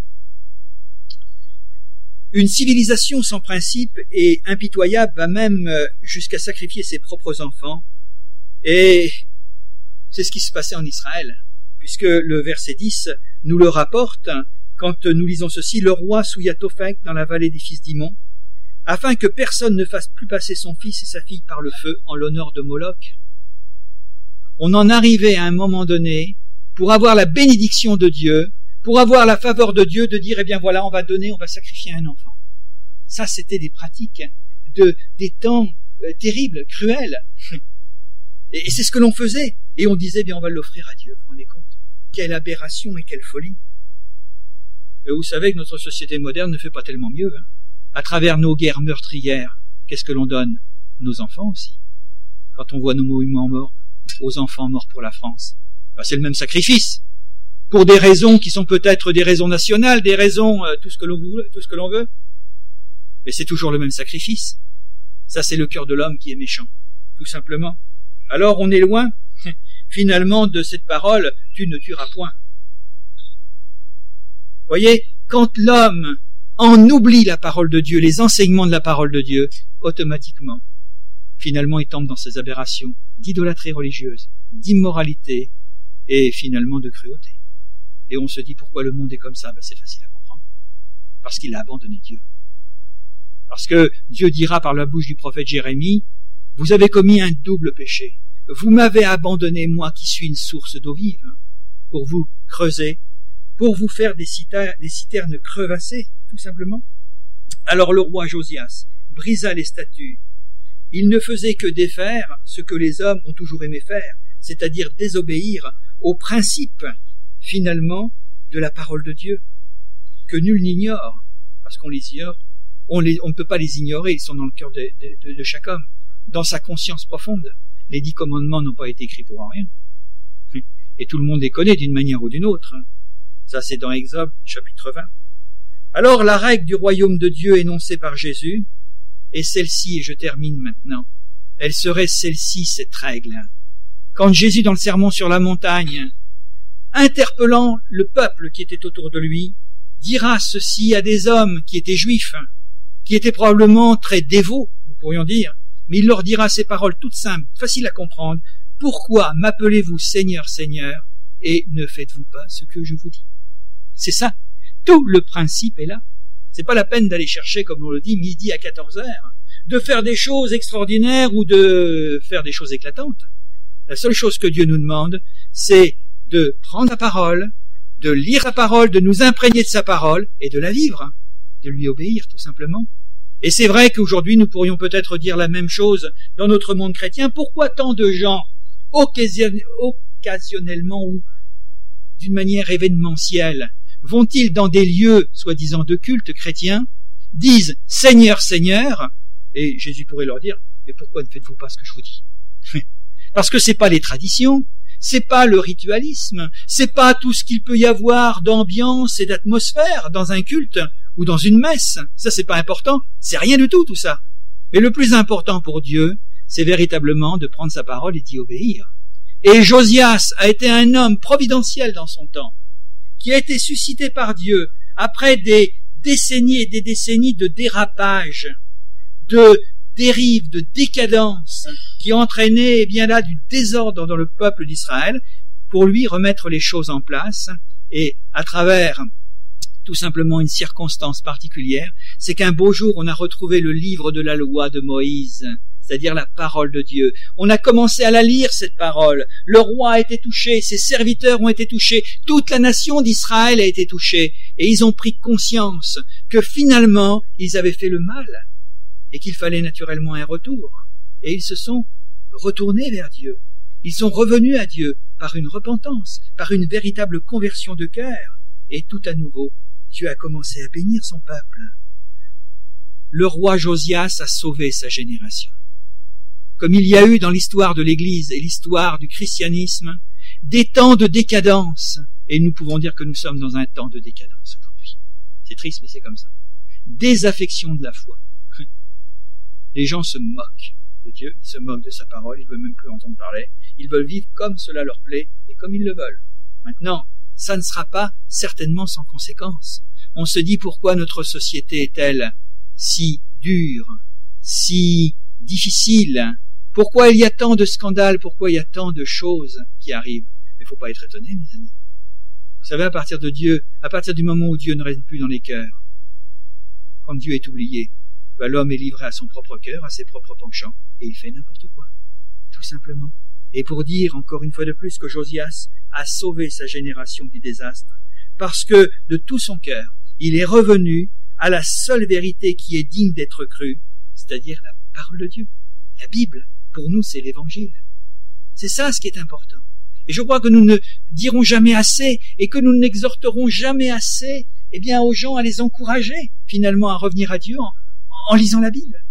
Une civilisation sans principe et impitoyable va même jusqu'à sacrifier ses propres enfants. Et c'est ce qui se passait en Israël, puisque le verset dix nous le rapporte quand nous lisons ceci, le roi souilla Topheth dans la vallée des fils d'Imon, afin que personne ne fasse plus passer son fils et sa fille par le feu en l'honneur de Moloch. On en arrivait à un moment donné, pour avoir la bénédiction de Dieu, pour avoir la faveur de Dieu, de dire, eh bien voilà, on va donner, on va sacrifier un enfant. Ça, c'était des pratiques de, des temps euh, terribles, cruels. Et, et c'est ce que l'on faisait. Et on disait, eh bien on va l'offrir à Dieu, vous vous rendez compte? Quelle aberration et quelle folie. Et vous savez que notre société moderne ne fait pas tellement mieux. Hein. À travers nos guerres meurtrières, qu'est-ce que l'on donne? Nos enfants aussi. Quand on voit nos monuments morts aux enfants morts pour la France, ben, c'est le même sacrifice. Pour des raisons qui sont peut-être des raisons nationales, des raisons, euh, tout ce que l'on veut, tout ce que l'on veut. Mais c'est toujours le même sacrifice. Ça, c'est le cœur de l'homme qui est méchant, tout simplement. Alors, on est loin, finalement, de cette parole, tu ne tueras point. Voyez, quand l'homme en oublie la parole de Dieu, les enseignements de la parole de Dieu, automatiquement, finalement, il tombe dans ces aberrations d'idolâtrie religieuse, d'immoralité et finalement de cruauté. Et on se dit pourquoi le monde est comme ça? Ben, c'est facile à comprendre. Parce qu'il a abandonné Dieu. Parce que Dieu dira par la bouche du prophète Jérémie, vous avez commis un double péché. Vous m'avez abandonné, moi qui suis une source d'eau vive, pour vous creuser, pour vous faire des citernes, des citernes crevassées, tout simplement. Alors le roi Josias brisa les statuts. Il ne faisait que défaire ce que les hommes ont toujours aimé faire, c'est-à-dire désobéir aux principes, finalement, de la parole de Dieu, que nul n'ignore, parce qu'on les ignore, on, les, on ne peut pas les ignorer, ils sont dans le cœur de, de, de chaque homme, dans sa conscience profonde. Les dix commandements n'ont pas été écrits pour rien. Et tout le monde les connaît d'une manière ou d'une autre. Ça, c'est dans Exode, chapitre vingt. Alors, la règle du royaume de Dieu énoncée par Jésus est celle-ci, et je termine maintenant. Elle serait celle-ci, cette règle. Quand Jésus, dans le sermon sur la montagne, interpellant le peuple qui était autour de lui, dira ceci à des hommes qui étaient juifs, qui étaient probablement très dévots, nous pourrions dire, mais il leur dira ces paroles toutes simples, faciles à comprendre. Pourquoi m'appelez-vous Seigneur, Seigneur, et ne faites-vous pas ce que je vous dis? C'est ça. Tout le principe est là. C'est pas la peine d'aller chercher, comme on le dit, midi à quatorze heures, de faire des choses extraordinaires ou de faire des choses éclatantes. La seule chose que Dieu nous demande, c'est de prendre la parole, de lire la parole, de nous imprégner de sa parole et de la vivre, de lui obéir tout simplement. Et c'est vrai qu'aujourd'hui nous pourrions peut-être dire la même chose dans notre monde chrétien. Pourquoi tant de gens, occasionnellement ou d'une manière événementielle, vont-ils dans des lieux soi-disant de culte chrétien, disent « Seigneur, Seigneur », et Jésus pourrait leur dire « Mais pourquoi ne faites-vous pas ce que je vous dis ?» Parce que c'est pas les traditions, c'est pas le ritualisme, c'est pas tout ce qu'il peut y avoir d'ambiance et d'atmosphère dans un culte ou dans une messe. Ça, c'est pas important, c'est rien du tout tout ça. Mais le plus important pour Dieu, c'est véritablement de prendre sa parole et d'y obéir. Et Josias a été un homme providentiel dans son temps, qui a été suscité par Dieu après des décennies et des décennies de dérapage, de dérive, de décadence, qui entraînait eh bien là du désordre dans le peuple d'Israël, pour lui remettre les choses en place, et à travers tout simplement une circonstance particulière, c'est qu'un beau jour on a retrouvé le livre de la loi de Moïse, c'est-à-dire la parole de Dieu. On a commencé à la lire, cette parole. Le roi a été touché, ses serviteurs ont été touchés, toute la nation d'Israël a été touchée, et ils ont pris conscience que finalement ils avaient fait le mal, et qu'il fallait naturellement un retour. Et ils se sont retournés vers Dieu. Ils sont revenus à Dieu par une repentance, par une véritable conversion de cœur. Et tout à nouveau, Dieu a commencé à bénir son peuple. Le roi Josias a sauvé sa génération. Comme il y a eu dans l'histoire de l'Église et l'histoire du christianisme, des temps de décadence. Et nous pouvons dire que nous sommes dans un temps de décadence aujourd'hui. C'est triste, mais c'est comme ça. Désaffection de la foi. Les gens se moquent de Dieu, ils se moquent de sa parole, ils ne veulent même plus entendre parler, ils veulent vivre comme cela leur plaît et comme ils le veulent. Maintenant, ça ne sera pas certainement sans conséquence. On se dit pourquoi notre société est-elle si dure, si difficile, pourquoi il y a tant de scandales, pourquoi il y a tant de choses qui arrivent. Mais il ne faut pas être étonné, mes amis. Vous savez, à partir de Dieu, à partir du moment où Dieu ne règne plus dans les cœurs, quand Dieu est oublié, ben l'homme est livré à son propre cœur, à ses propres penchants, et il fait n'importe quoi, tout simplement. Et pour dire encore une fois de plus que Josias a sauvé sa génération du désastre, parce que de tout son cœur, il est revenu à la seule vérité qui est digne d'être crue, c'est-à-dire la parole de Dieu. La Bible, pour nous, c'est l'Évangile. C'est ça ce qui est important. Et je crois que nous ne dirons jamais assez, et que nous n'exhorterons jamais assez, eh bien, aux gens à les encourager, finalement, à revenir à Dieu en, en lisant la Bible.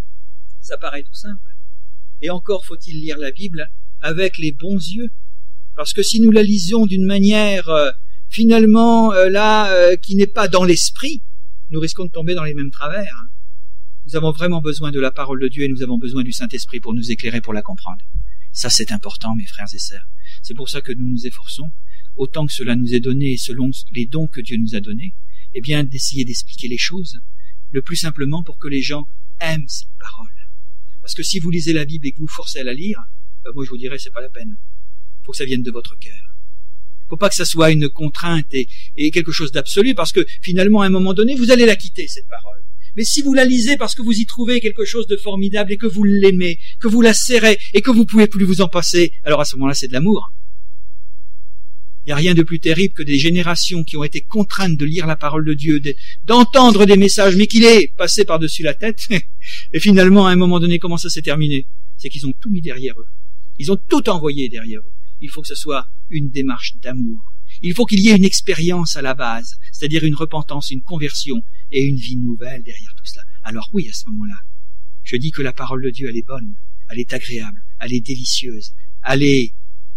Ça paraît tout simple. Et encore faut-il lire la Bible avec les bons yeux. Parce que si nous la lisons d'une manière, euh, finalement, euh, là, euh, qui n'est pas dans l'esprit, nous risquons de tomber dans les mêmes travers. Nous avons vraiment besoin de la parole de Dieu et nous avons besoin du Saint-Esprit pour nous éclairer, pour la comprendre. Ça, c'est important, mes frères et sœurs. C'est pour ça que nous nous efforçons, autant que cela nous est donné et selon les dons que Dieu nous a donnés, eh bien, d'essayer d'expliquer les choses, le plus simplement pour que les gens aiment cette parole. Parce que si vous lisez la Bible et que vous forcez à la lire, ben moi je vous dirais, c'est pas la peine. Il faut que ça vienne de votre cœur. Il ne faut pas que ça soit une contrainte et, et quelque chose d'absolu, parce que finalement, à un moment donné, vous allez la quitter, cette parole. Mais si vous la lisez parce que vous y trouvez quelque chose de formidable et que vous l'aimez, que vous la serrez et que vous pouvez plus vous en passer, alors à ce moment-là, c'est de l'amour. Il n'y a rien de plus terrible que des générations qui ont été contraintes de lire la parole de Dieu, d'entendre des messages, mais qu'il est passé par-dessus la tête. Et finalement, à un moment donné, comment ça s'est terminé? C'est qu'ils ont tout mis derrière eux. Ils ont tout envoyé derrière eux. Il faut que ce soit une démarche d'amour. Il faut qu'il y ait une expérience à la base, c'est-à-dire une repentance, une conversion et une vie nouvelle derrière tout cela. Alors oui, à ce moment-là, je dis que la parole de Dieu, elle est bonne, elle est agréable, elle est délicieuse, elle est,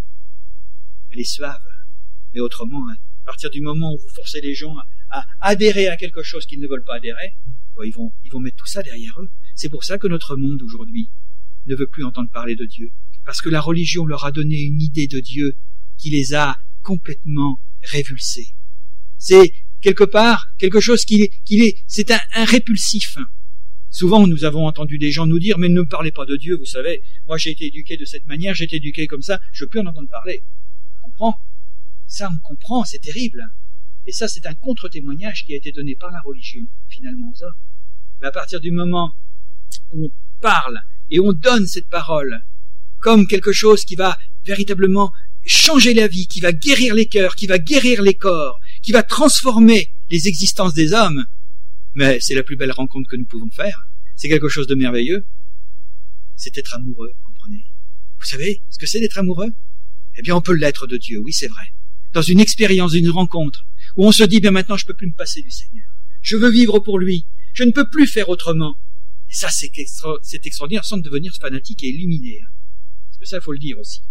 elle est suave. Mais autrement, à partir du moment où vous forcez les gens à, à adhérer à quelque chose qu'ils ne veulent pas adhérer, bon, ils vont, ils vont mettre tout ça derrière eux. C'est pour ça que notre monde aujourd'hui ne veut plus entendre parler de Dieu. Parce que la religion leur a donné une idée de Dieu qui les a complètement révulsés. C'est quelque part quelque chose qui est, qui est c'est un, un répulsif. Souvent, nous avons entendu des gens nous dire, mais ne me parlez pas de Dieu, vous savez, moi j'ai été éduqué de cette manière, j'ai été éduqué comme ça, je ne veux plus en entendre parler. On comprend. Ça, on comprend, c'est terrible. Et ça, c'est un contre-témoignage qui a été donné par la religion, finalement, aux hommes. Mais à partir du moment où on parle et on donne cette parole comme quelque chose qui va véritablement changer la vie, qui va guérir les cœurs, qui va guérir les corps, qui va transformer les existences des hommes. Mais c'est la plus belle rencontre que nous pouvons faire. C'est quelque chose de merveilleux. C'est être amoureux, comprenez. Vous savez ce que c'est d'être amoureux? Eh bien, on peut l'être de Dieu, oui, c'est vrai. Dans une expérience, une rencontre, où on se dit, bien maintenant, je peux plus me passer du Seigneur. Je veux vivre pour lui. Je ne peux plus faire autrement. Et ça, c'est, extra, c'est extraordinaire, sans devenir fanatique et illuminé. Parce que ça, il faut le dire aussi.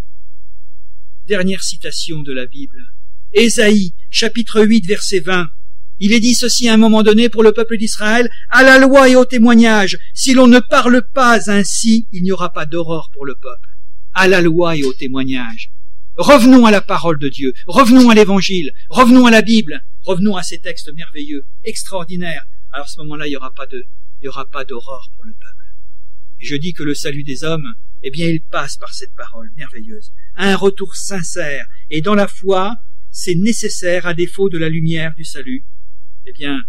Dernière citation de la Bible. Ésaïe, chapitre huit, verset vingt. Il est dit ceci à un moment donné pour le peuple d'Israël, à la loi et au témoignage. Si l'on ne parle pas ainsi, il n'y aura pas d'aurore pour le peuple. À la loi et au témoignage. Revenons à la parole de Dieu. Revenons à l'évangile. Revenons à la Bible. Revenons à ces textes merveilleux, extraordinaires. Alors à ce moment-là, il n'y aura pas de, il n'y aura pas d'aurore pour le peuple. Et je dis que le salut des hommes, eh bien, il passe par cette parole merveilleuse. Un retour sincère. Et dans la foi, c'est nécessaire à défaut de la lumière du salut. Eh bien,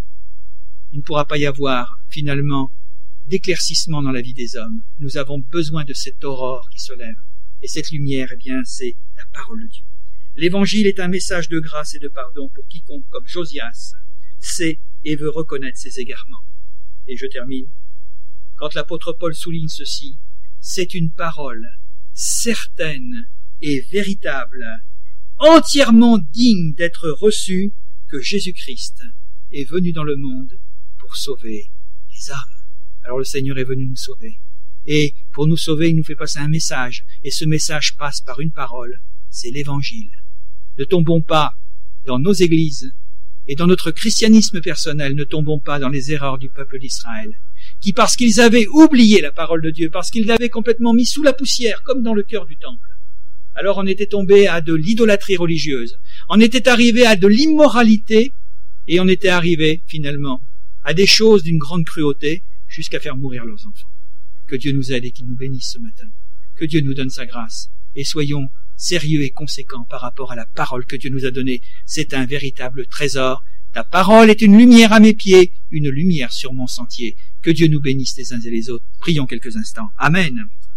il ne pourra pas y avoir, finalement, d'éclaircissement dans la vie des hommes. Nous avons besoin de cette aurore qui se lève. Et cette lumière, eh bien, c'est la parole de Dieu. L'évangile est un message de grâce et de pardon pour quiconque, comme Josias, sait et veut reconnaître ses égarements. Et je termine. Quand l'apôtre Paul souligne ceci, c'est une parole certaine et véritable, entièrement digne d'être reçue, que Jésus-Christ est venu dans le monde pour sauver les hommes. Alors le Seigneur est venu nous sauver. Et pour nous sauver, il nous fait passer un message. Et ce message passe par une parole, c'est l'Évangile. Ne tombons pas dans nos églises et dans notre christianisme personnel, ne tombons pas dans les erreurs du peuple d'Israël, qui, parce qu'ils avaient oublié la parole de Dieu, parce qu'ils l'avaient complètement mis sous la poussière, comme dans le cœur du temple, alors on était tombé à de l'idolâtrie religieuse, on était arrivé à de l'immoralité, et on était arrivé, finalement, à des choses d'une grande cruauté, jusqu'à faire mourir leurs enfants. Que Dieu nous aide et qu'il nous bénisse ce matin. Que Dieu nous donne sa grâce. Et soyons sérieux et conséquents par rapport à la parole que Dieu nous a donnée. C'est un véritable trésor. Ta parole est une lumière à mes pieds, une lumière sur mon sentier. Que Dieu nous bénisse les uns et les autres. Prions quelques instants. Amen.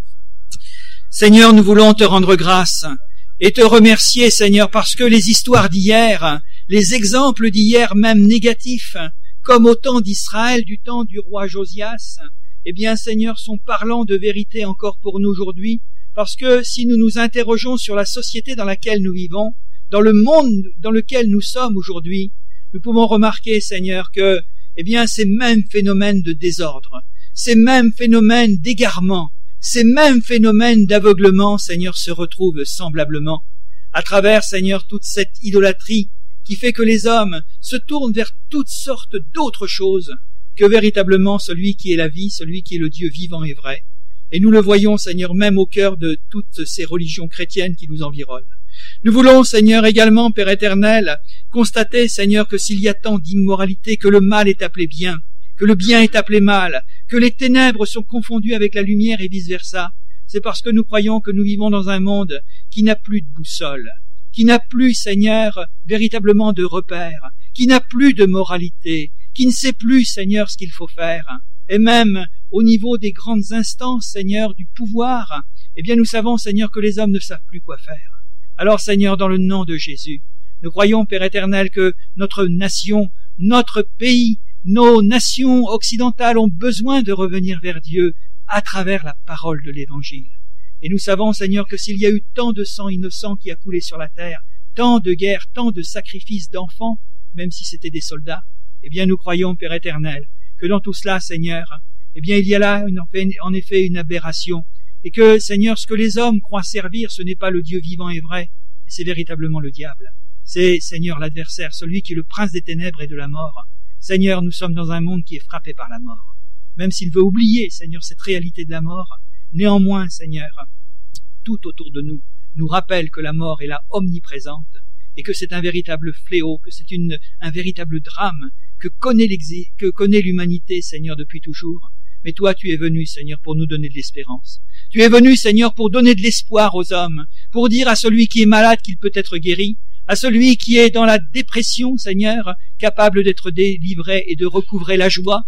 Seigneur, nous voulons te rendre grâce et te remercier, Seigneur, parce que les histoires d'hier, les exemples d'hier, même négatifs, comme au temps d'Israël, du temps du roi Josias, eh bien, Seigneur, sont parlants de vérité encore pour nous aujourd'hui, parce que si nous nous interrogeons sur la société dans laquelle nous vivons, dans le monde dans lequel nous sommes aujourd'hui, nous pouvons remarquer, Seigneur, que, eh bien, ces mêmes phénomènes de désordre, ces mêmes phénomènes d'égarement, ces mêmes phénomènes d'aveuglement, Seigneur, se retrouvent semblablement à travers, Seigneur, toute cette idolâtrie qui fait que les hommes se tournent vers toutes sortes d'autres choses que véritablement celui qui est la vie, celui qui est le Dieu vivant et vrai. Et nous le voyons, Seigneur, même au cœur de toutes ces religions chrétiennes qui nous environnent. Nous voulons, Seigneur, également, Père éternel, constater, Seigneur, que s'il y a tant d'immoralité, que le mal est appelé bien, que le bien est appelé mal, que les ténèbres sont confondues avec la lumière et vice-versa, c'est parce que nous croyons que nous vivons dans un monde qui n'a plus de boussole, qui n'a plus, Seigneur, véritablement de repères, qui n'a plus de moralité, qui ne sait plus, Seigneur, ce qu'il faut faire. Et même au niveau des grandes instances, Seigneur, du pouvoir, eh bien nous savons, Seigneur, que les hommes ne savent plus quoi faire. Alors, Seigneur, dans le nom de Jésus, nous croyons, Père éternel, que notre nation, notre pays, nos nations occidentales ont besoin de revenir vers Dieu à travers la parole de l'Évangile. Et nous savons, Seigneur, que s'il y a eu tant de sang innocent qui a coulé sur la terre, tant de guerres, tant de sacrifices d'enfants, même si c'était des soldats, eh bien nous croyons, Père éternel, que dans tout cela, Seigneur, eh bien il y a là une, en effet une aberration, et que, Seigneur, ce que les hommes croient servir, ce n'est pas le Dieu vivant et vrai, c'est véritablement le diable. C'est, Seigneur, l'adversaire, celui qui est le prince des ténèbres et de la mort. Seigneur, nous sommes dans un monde qui est frappé par la mort. Même s'il veut oublier, Seigneur, cette réalité de la mort, néanmoins, Seigneur, tout autour de nous nous rappelle que la mort est là omniprésente et que c'est un véritable fléau, que c'est une, un véritable drame que connaît l'exil, que connaît l'humanité, Seigneur, depuis toujours. Mais toi, tu es venu, Seigneur, pour nous donner de l'espérance. Tu es venu, Seigneur, pour donner de l'espoir aux hommes, pour dire à celui qui est malade qu'il peut être guéri, à celui qui est dans la dépression, Seigneur, capable d'être délivré et de recouvrer la joie,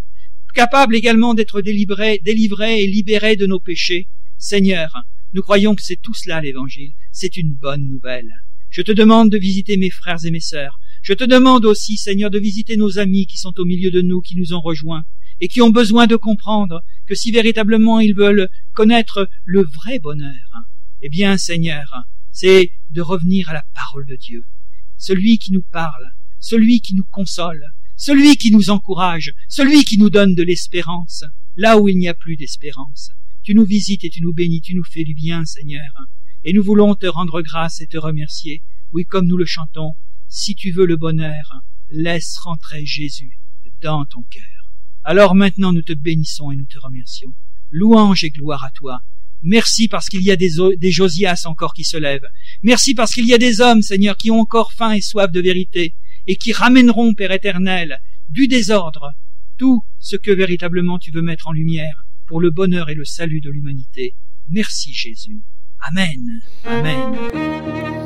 capables également d'être délivrés, délivrés et libérés de nos péchés. Seigneur, nous croyons que c'est tout cela l'Évangile. C'est une bonne nouvelle. Je te demande de visiter mes frères et mes sœurs. Je te demande aussi, Seigneur, de visiter nos amis qui sont au milieu de nous, qui nous ont rejoints, et qui ont besoin de comprendre que si véritablement ils veulent connaître le vrai bonheur, eh bien, Seigneur, c'est de revenir à la parole de Dieu. Celui qui nous parle, celui qui nous console, celui qui nous encourage, celui qui nous donne de l'espérance, là où il n'y a plus d'espérance. Tu nous visites et tu nous bénis, tu nous fais du bien, Seigneur. Et nous voulons te rendre grâce et te remercier. Oui, comme nous le chantons, si tu veux le bonheur, laisse rentrer Jésus dans ton cœur. Alors maintenant nous te bénissons et nous te remercions. Louange et gloire à toi. Merci parce qu'il y a des, des Josias encore qui se lèvent. Merci parce qu'il y a des hommes, Seigneur, qui ont encore faim et soif de vérité et qui ramèneront, Père éternel, du désordre, tout ce que véritablement tu veux mettre en lumière pour le bonheur et le salut de l'humanité. Merci Jésus. Amen. Amen.